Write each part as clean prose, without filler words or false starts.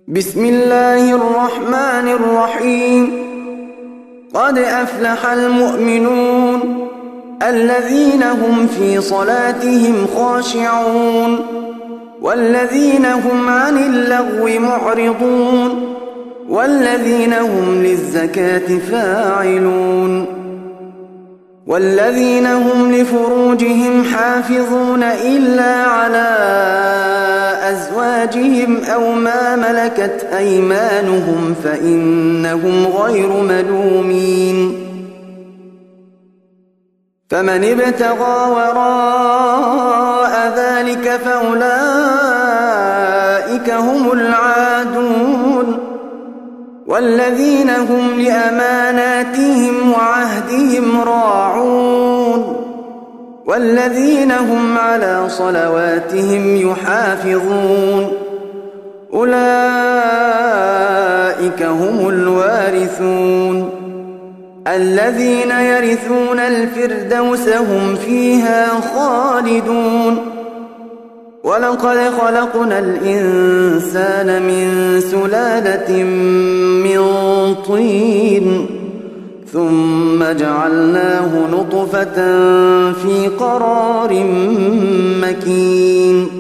بسم الله الرحمن الرحيم. قد أفلح المؤمنون الذين هم في صلاتهم خاشعون والذين هم عن اللغو معرضون والذين هم للزكاة فاعلون والذين هم لفروجهم حافظون إلا على أزواجهم أو ما ملكت أيمانهم فإنهم غير ملومين. فمن ابتغى وراء ذلك فأولئك هم العادون والذين هم لأماناتهم وعهدهم راعون والذين هم على صلواتهم يحافظون أولئك هم الوارثون الذين يرثون الفردوس هم فيها خالدون. ولقد خلقنا الإنسان من سلالة من طين ثم جعلناه نطفة في قرار مكين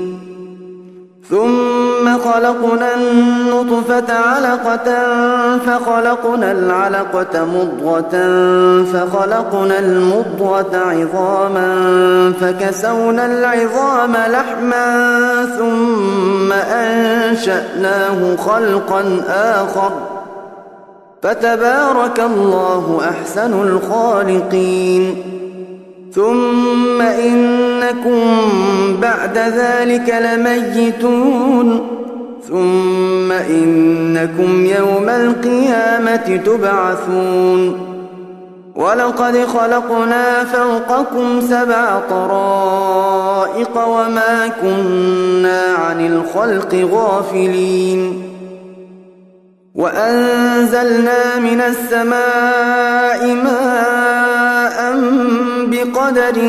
ثم خلقنا النطفة علقة فخلقنا العلقة مضغة فخلقنا المضغة عظاما فكسونا العظام لحما ثم أنشأناه خلقا آخر فتبارك الله أحسن الخالقين. ثم إنكم بعد ذلك لميتون ثم إنكم يوم القيامة تبعثون. ولقد خلقنا فوقكم 7 طرائق وما كنا عن الخلق غافلين. وأنزلنا من السماء ماء بقدر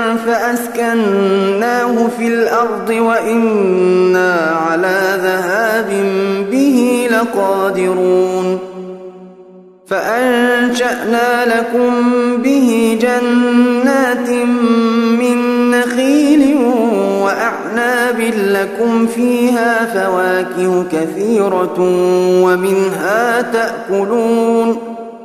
فأسكناه في الأرض وإنا على ذهاب به لقادرون. فأنشأنا لكم به جنات من نخيل وأعناب لكم فيها فواكه كثيرة ومنها تأكلون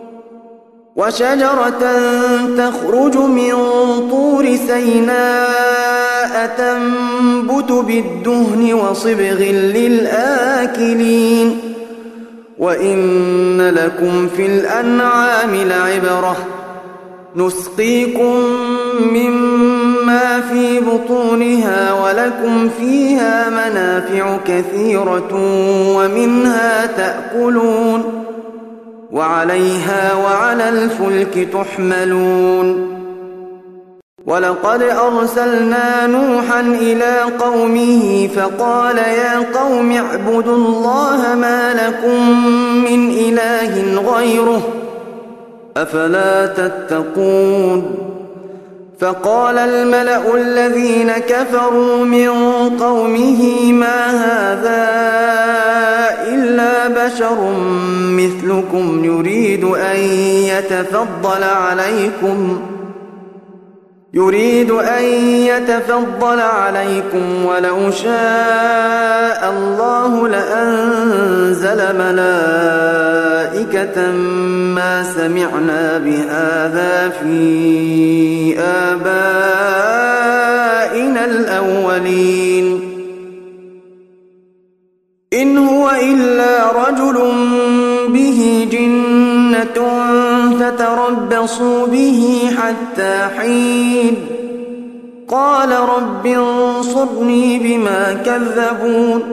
وشجرة تخرج من طور سيناء تنبت بالدهن وصبغ للآكلين. وإن لكم في الأنعام لعبرة نسقيكم مما في بطونها ولكم فيها منافع كثيرة ومنها تأكلون وعليها وعلى الفلك تحملون. ولقد أرسلنا نوحا إلى قومه فقال يا قوم اعبدوا الله ما لكم من إله غيره أفلا تتقون. فقال الملأ الذين كفروا من قومه ما هذا إلا بشر مثلكم يريد أن يتفضل عليكم ولو شاء الله لأنزل ملائكة ما سمعنا بهذا في آبائنا الأولين إن هو إلا رجل به جنة فتربصوا به حتى حين. قال رب انصرني بما كذبون.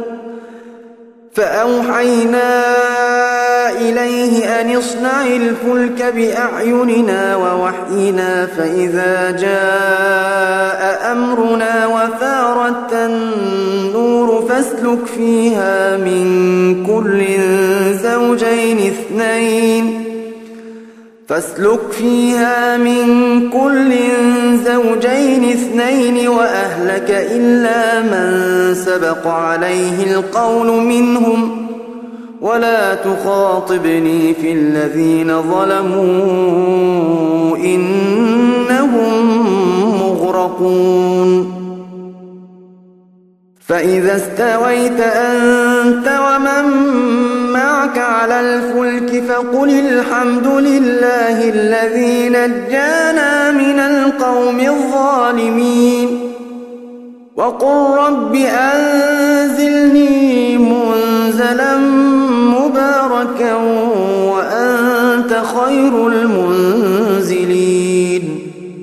فأوحينا إليه أن اصنع الفلك بأعيننا ووحينا فإذا جاء أمرنا وفارت النور فاسلك فيها من كل زوجين اثنين وأهلك إلا من سبق عليه القول منهم ولا تخاطبني في الذين ظلموا إنهم مغرقون فإذا استويت أنت ومن معك على الفلك فقل الحمد لله الذي نجانا من القوم الظالمين وقل رب أنزلني منزلا مباركا وأنت خير المنزلين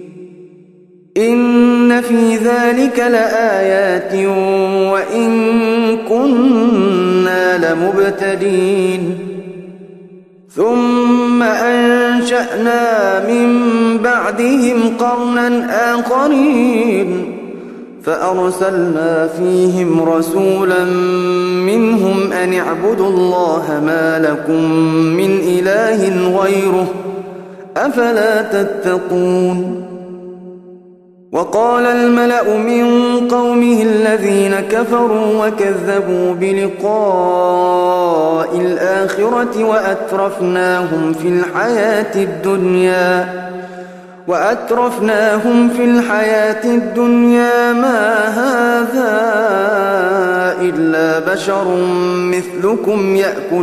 إن في ذلك لآيات وإن كنا لمبتدين ثم أنشأنا من بعدهم قرنا آخرين فأرسلنا فيهم رسولا منهم أن اعبدوا الله ما لكم من إله غيره أفلا تتقون وقال الملأ من قومه الذين كفروا وكذبوا بلقاء الآخرة وأترفناهم في الحياة الدنيا ما هذا إلا بشر مثلكم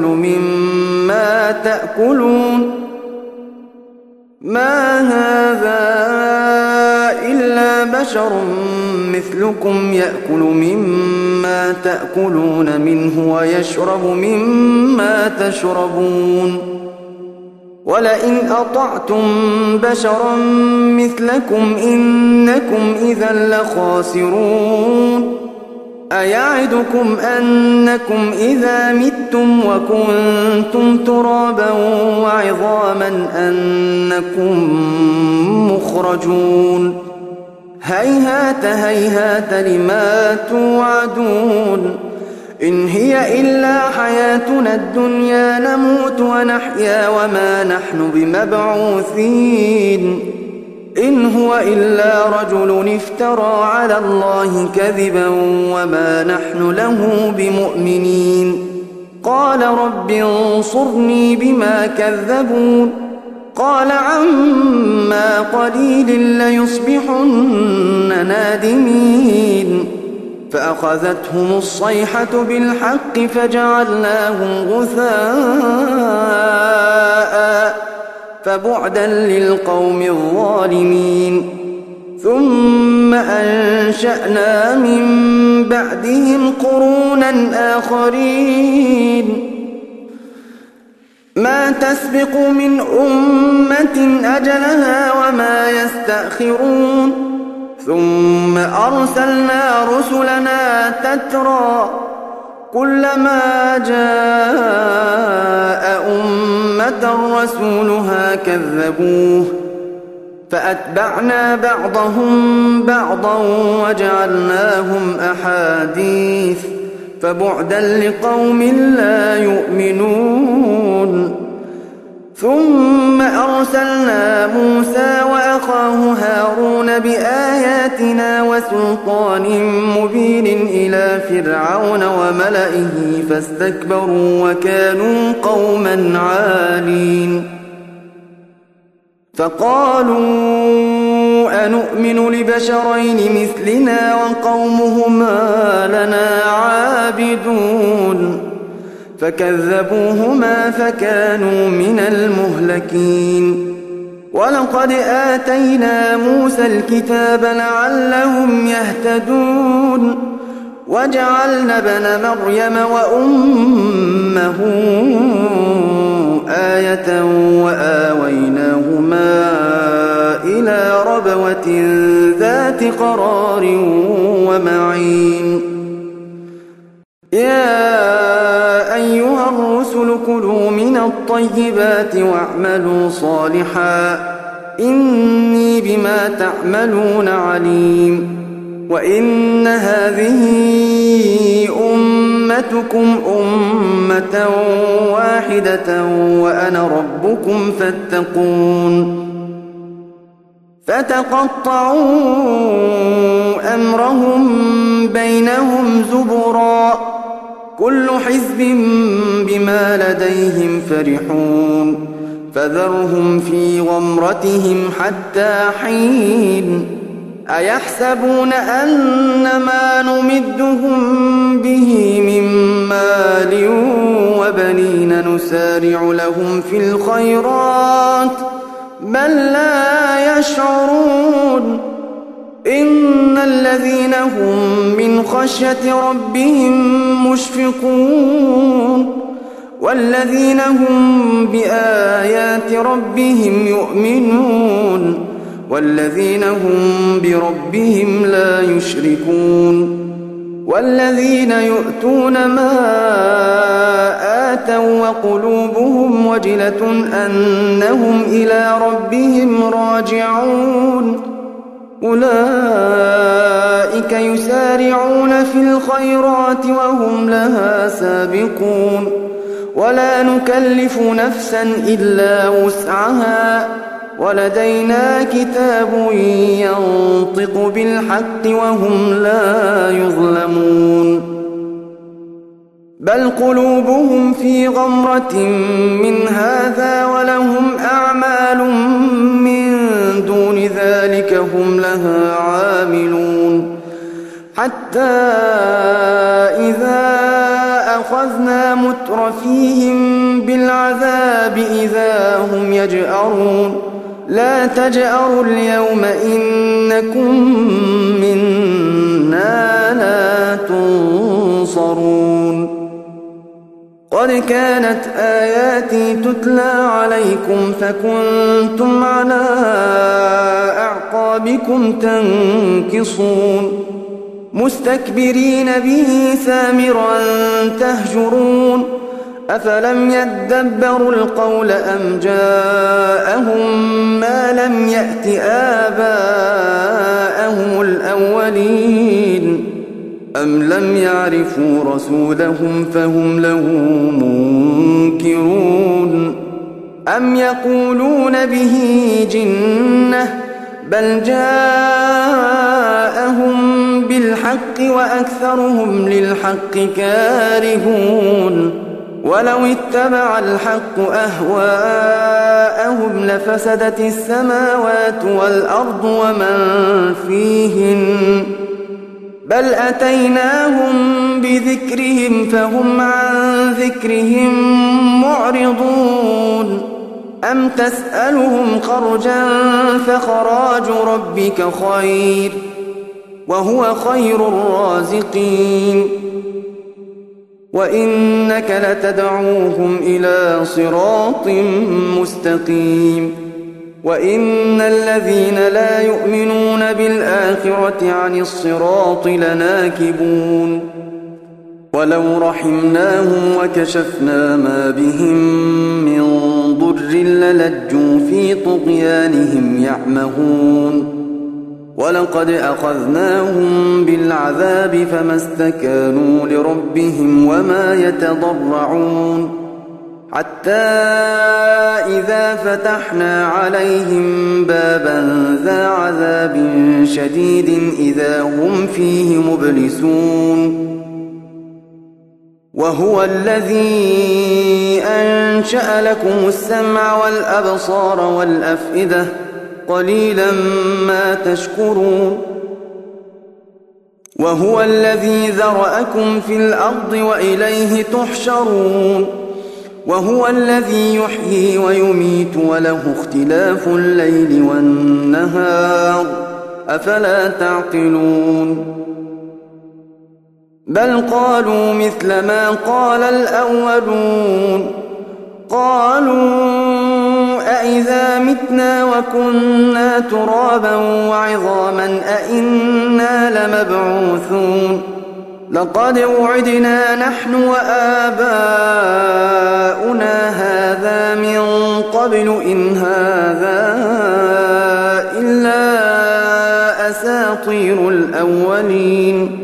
يأكل مما تأكلون منه ويشرب مما تشربون ولئن أطعتم بشرا مثلكم إنكم إذا لخاسرون أيعدكم أنكم إذا متم وكنتم ترابا وعظاما أنكم مخرجون هيهات هيهات لما توعدون إن هي إلا حياتنا الدنيا نموت ونحيا وما نحن بمبعوثين إن هو إلا رجل افترى على الله كذبا وما نحن له بمؤمنين قال رب انصرني بما كذبون قال عما قليل ليصبحن نادمين فأخذتهم الصيحة بالحق فجعلناهم غثاء فبعدا للقوم الظالمين ثم أنشأنا من بعدهم قرونا آخرين ما تسبق من أمة أجلها وما يستأخرون ثم أرسلنا رسلنا تترى كلما جاء أمة رسولها كذبوه فأتبعنا بعضهم بعضا وجعلناهم أحاديث فبعدا لقوم لا يؤمنون ثم أرسلنا موسى وأخاه هارون بآياتنا وسلطان مبين إلى فرعون وملئه فاستكبروا وكانوا قوما عالين فقالوا أنؤمن لبشرين مثلنا وقومهما لنا عابدون فكذبوهما فكانوا من المهلكين ولقد آتينا موسى الكتاب لعلهم يهتدون وجعلنا ابن مريم وأمه آية وآويناهما إلى ربوة ذات قرار ومعين يا أيها الرسل كلوا من الطيبات واعملوا صالحا إني بما تعملون عليم وإن هذه أمتكم أمة واحدة وأنا ربكم فاتقون فتقطعوا أمرهم بينهم زبرا كل حزب بما لديهم فرحون فذرهم في غمرتهم حتى حين أيحسبون أن ما نمدهم به من مال وبنين نسارع لهم في الخيرات بل لا يشعرون إن الذين هم من خشية ربهم مشفقون والذين هم بآيات ربهم يؤمنون والذين هم بربهم لا يشركون والذين يؤتون ما آتوا وقلوبهم وجلة أنهم إلى ربهم راجعون أولئك يسارعون في الخيرات وهم لها سابقون ولا نكلف نفسا إلا وسعها ولدينا كتاب ينطق بالحق وهم لا يظلمون بل قلوبهم في غمرة من هذا ولهم أعمال من دون ذلك هم لها عاملون حتى إذا أخذنا مترفيهم بالعذاب إذا هم يجأرون لا تجأروا اليوم إنكم منا لا تنصرون قد كانت آياتي تتلى عليكم فكنتم على أعقابكم تنكصون مستكبرين به سامرا تهجرون أفلم يدبروا القول أم جاءهم ما لم يأت آباءهم الأولين أم لم يعرفوا رسولهم فهم له منكرون أم يقولون به جنة بل جاءهم بالحق وأكثرهم للحق كارهون ولو اتبع الحق أهواءهم لفسدت السماوات والأرض ومن فيهن بل أتيناهم بذكرهم فهم عن ذكرهم معرضون أم تسألهم خرجا فخراج ربك خير وهو خير الرازقين وإنك لتدعوهم إلى صراط مستقيم وإن الذين لا يؤمنون بالآخرة عن الصراط لناكبون ولو رحمناهم وكشفنا ما بهم من ضر للجوا في طغيانهم يعمهون ولقد أخذناهم بالعذاب فما استكانوا لربهم وما يتضرعون حتى إذا فتحنا عليهم بابا ذا عذاب شديد إذا هم فيه مبلسون وهو الذي أنشأ لكم السمع والأبصار والأفئدة قليلا ما تشكرون وهو الذي ذرأكم في الأرض وإليه تحشرون وهو الذي يحيي ويميت وله اختلاف الليل والنهار أفلا تعقلون بل قالوا مثل ما قال الأولون قالوا أإذا متنا وكنا ترابا وعظاما أإنا لمبعوثون لقد وعدنا نحن وآباؤنا هذا من قبل إن هذا إلا أساطير الأولين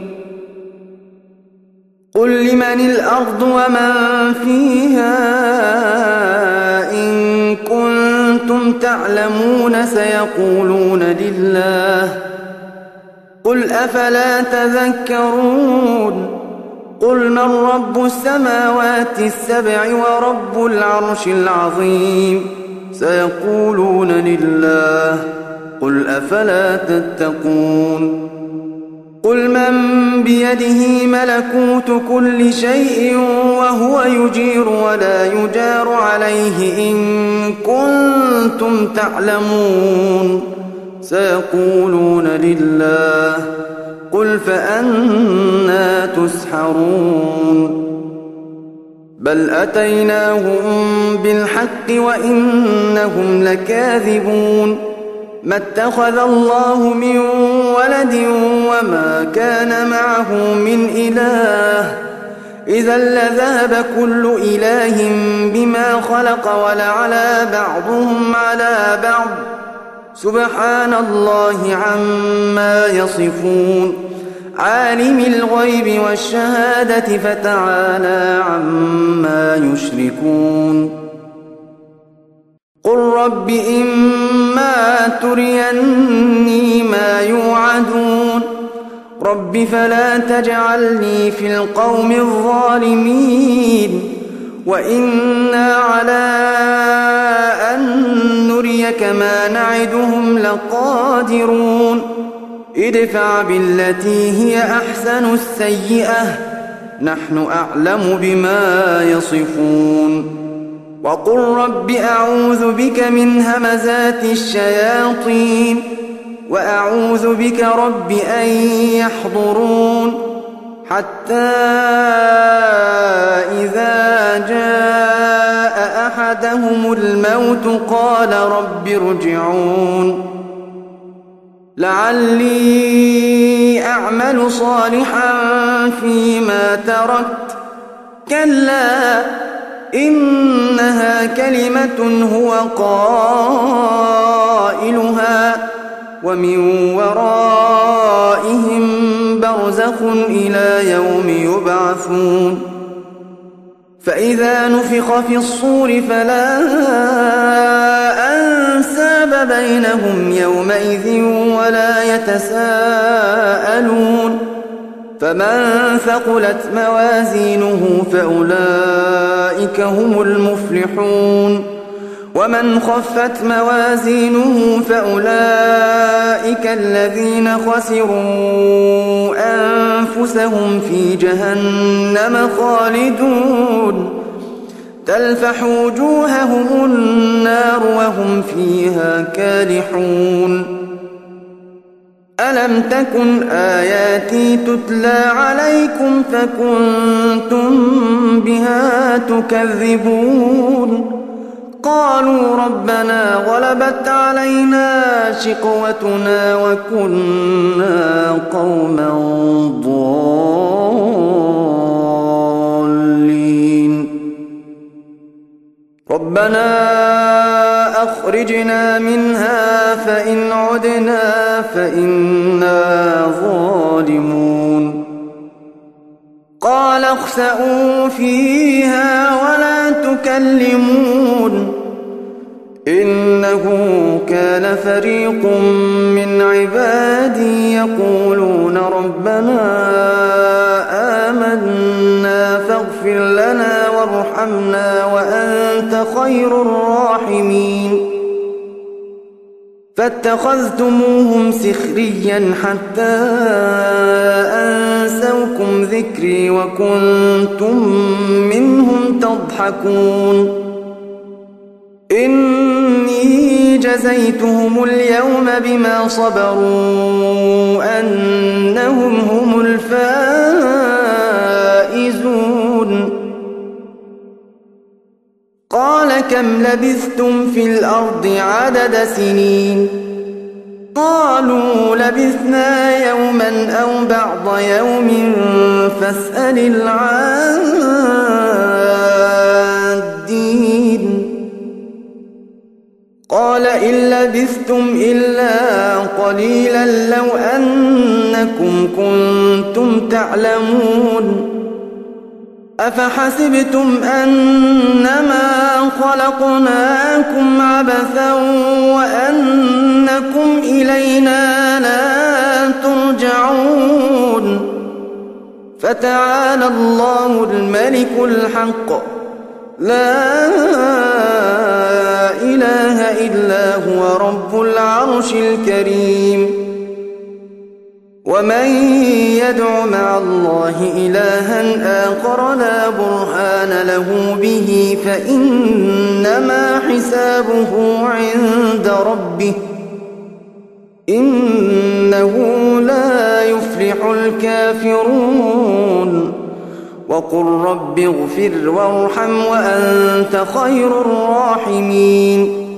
قل لمن الأرض ومن فيها إن كنتم تعلمون سيقولون لله قل أفلا تذكرون قل من رب السماوات السبع ورب العرش العظيم سيقولون لله قل أفلا تتقون قل من بيده ملكوت كل شيء وهو يجير ولا يجار عليه إن كنتم تعلمون سيقولون لله قل فأنى تسحرون بل أتيناهم بالحق وإنهم لكاذبون ما اتخذ الله من ولد وما كان معه من إله إذا لذهب كل إله بما خلق ولعلى بعضهم على بعض سبحان الله عما يصفون عالم الغيب والشهادة فتعالى عما يشركون قل رب إما تريني ما يوعدون رب فلا تجعلني في القوم الظالمين وإنا على أن نريك ما نعدهم لقادرون ادفع بالتي هي أحسن السيئة نحن أعلم بما يصفون وقل رب أعوذ بك من همزات الشياطين وأعوذ بك رب أن يحضرون حتى إذا جاء أحدهم الموت قال رب ارجعون لعلي أعمل صالحا فيما تركت كلا إنها كلمة هو قائلها ومن ورائهم برزخ إلى يوم يبعثون فإذا نفخ في الصور فلا أنساب بينهم يومئذ ولا يتساءلون فمن ثقلت موازينه فأولئك هم المفلحون ومن خفت موازينه فأولئك الذين خسروا أنفسهم في جهنم خالدون تلفح وجوههم النار وهم فيها كالحون ألم تكن آياتي تتلى عليكم فكنتم بها تكذبون قالوا ربنا غلبت علينا شقوتنا وكنا قوما ضالين ربنا أخرجنا منها فإن عدنا فإنا ظالمون قال اخسئوا فيها ولا تكلمون إنه كان فريق من عبادي يقولون ربنا آمنا فاغفر لنا وارحمنا وأنت خير الراحمين فاتخذتموهم سخريا حتى أنسوكم ذكري وكنتم منهم تضحكون إني جزيتهم اليوم بما صبروا أنهم هم الفائزون قال كم لبثتم في الأرض عدد سنين قالوا لبثنا يوما أو بعض يوم فاسأل العادين قال إن لبثتم إلا قليلا لو أنكم كنتم تعلمون أفحسبتم أنما خلقناكم عبثا وأنكم إلينا لا ترجعون فتعالى الله الملك الحق لا إله إلا هو رب العرش الكريم ومن يدع مع الله إلها آخر لا برهان له به فإنما حسابه عند ربه إنه لا يفلح الكافرون وقل رب اغفر وارحم وأنت خير الراحمين